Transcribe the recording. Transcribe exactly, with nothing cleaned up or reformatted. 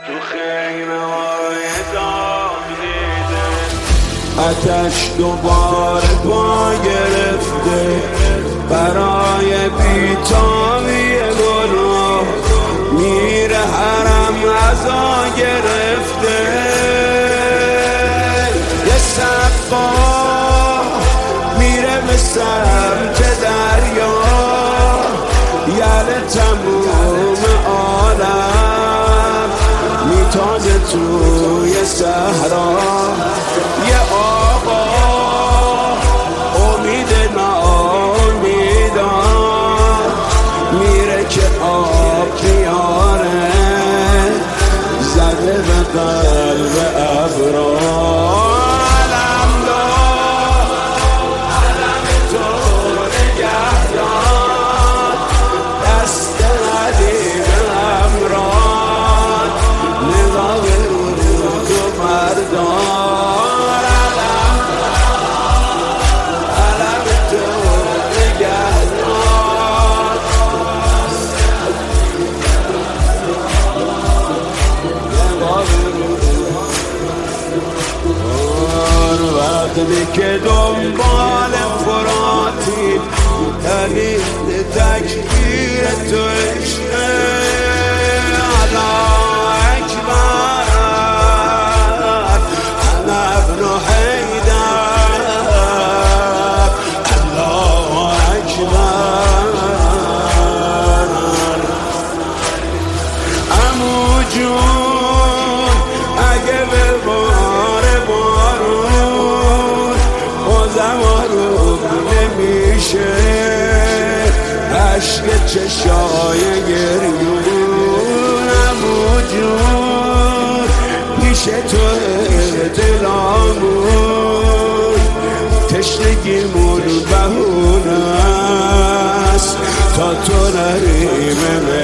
تو خیمه های داغ دیده، آتش دوباره پا گرفته برای بیتابی گناه، میره حرم عزا گرفته. یه سقا میره به سمت دریا، یعنی تموم عالم میتازه توی صحرا. یه آقا امید ناامیدان میره که آب میاره، زده به قلب ابرار. وقتی که دنبال فراتی دلیل تکبیر تو عشقه، الله اکبر انا ابن حیدر، الله اکبر. عمو جون اگه به بار بارون زمانو نمیشه، عشق چشای گریون. عمو جون پیش تو دلامون، تشنگیمون بهونه است تا تو نریم